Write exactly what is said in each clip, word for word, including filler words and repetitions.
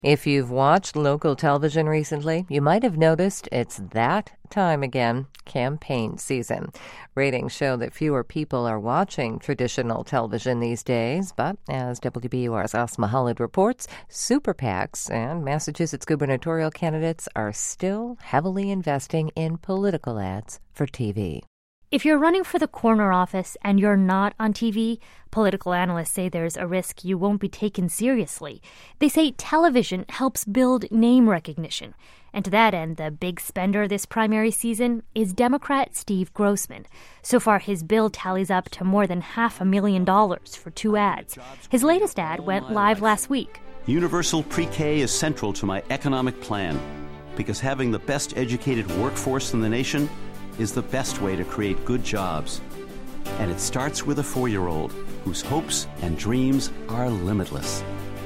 If you've watched local television recently, you might have noticed it's that time again, campaign season. Ratings show that fewer people are watching traditional television these days, but as W B U R's Asma Khalid reports, super PACs and Massachusetts gubernatorial candidates are still heavily investing in political ads for T V. If you're running for the corner office and you're not on T V, political analysts say there's a risk you won't be taken seriously. They say television helps build name recognition. And to that end, the big spender this primary season is Democrat Steve Grossman. So far, his bill tallies up to more than half a million dollars for two ads. His latest ad went live last week. Universal pre-K is central to my economic plan because having the best educated workforce in the nation is the best way to create good jobs. And it starts with a four-year-old whose hopes and dreams are limitless.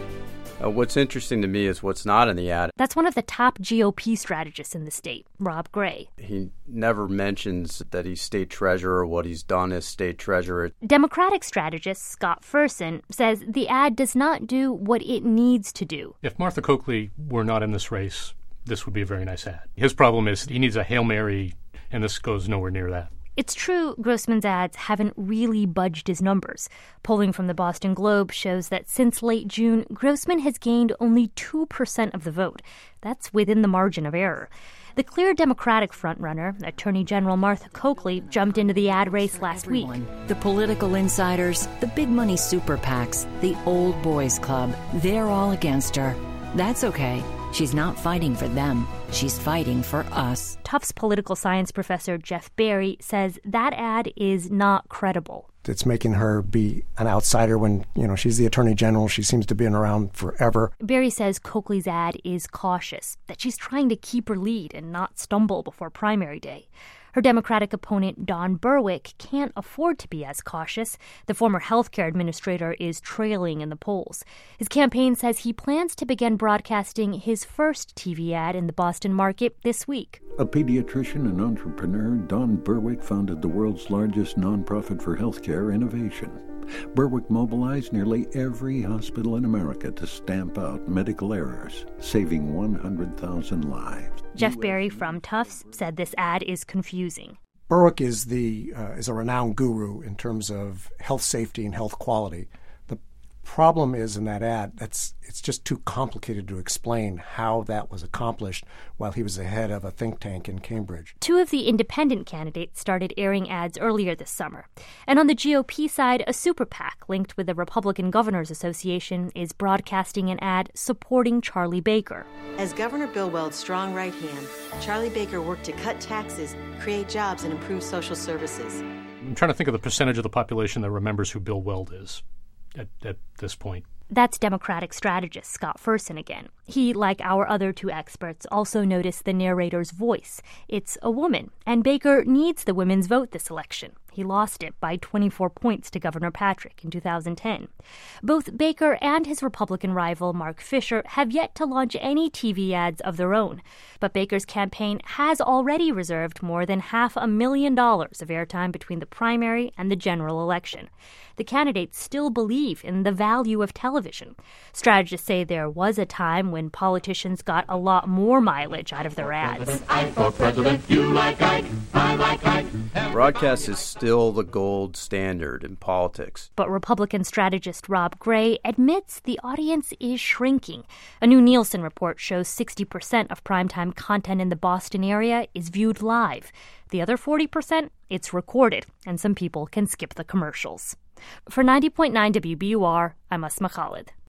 Uh, what's interesting to me is what's not in the ad. That's one of the top G O P strategists in the state, Rob Gray. He never mentions that he's state treasurer or what he's done as state treasurer. Democratic strategist Scott Furson says the ad does not do what it needs to do. If Martha Coakley were not in this race, this would be a very nice ad. His problem is he needs a Hail Mary, and this goes nowhere near that. It's true Grossman's ads haven't really budged his numbers. Polling from the Boston Globe shows that since late June, Grossman has gained only two percent of the vote. That's within the margin of error. The clear Democratic frontrunner, Attorney General Martha Coakley, jumped into the ad race last week. The political insiders, the big money super PACs, the old boys club, they're all against her. That's okay. She's not fighting for them. She's fighting for us. Tufts political science professor Jeff Berry says that ad is not credible. It's making her be an outsider when, you know, she's the attorney general. She seems to have been around forever. Berry says Coakley's ad is cautious, that she's trying to keep her lead and not stumble before primary day. Her Democratic opponent, Don Berwick, can't afford to be as cautious. The former healthcare administrator is trailing in the polls. His campaign says he plans to begin broadcasting his first T V ad in the Boston market this week. A pediatrician and entrepreneur, Don Berwick founded the world's largest nonprofit for healthcare innovation. Berwick mobilized nearly every hospital in America to stamp out medical errors, saving one hundred thousand lives. Jeff Berry from Tufts said this ad is confusing. Berwick is the uh, is a renowned guru in terms of health safety and health quality. The problem is in that ad, that's it's just too complicated to explain how that was accomplished while he was the head of a think tank in Cambridge. Two of the independent candidates started airing ads earlier this summer. And on the G O P side, a super PAC linked with the Republican Governors Association is broadcasting an ad supporting Charlie Baker. As Governor Bill Weld's strong right hand, Charlie Baker worked to cut taxes, create jobs, and improve social services. I'm trying to think of the percentage of the population that remembers who Bill Weld is at, at this point. That's Democratic strategist Scott Furson again. He, like our other two experts, also noticed the narrator's voice. It's a woman, and Baker needs the women's vote this election. He lost it by twenty-four points to Governor Patrick in two thousand ten. Both Baker and his Republican rival, Mark Fisher, have yet to launch any T V ads of their own. But Baker's campaign has already reserved more than half a million dollars of airtime between the primary and the general election. The candidates still believe in the value of television. Strategists say there was a time when politicians got a lot more mileage out of their ads. I for president, you like Ike, I like Ike. Broadcast is still the gold standard in politics. But Republican strategist Rob Gray admits the audience is shrinking. A new Nielsen report shows sixty percent of primetime content in the Boston area is viewed live. The other forty percent, it's recorded, and some people can skip the commercials. For ninety point nine W B U R, I'm Asma Khalid.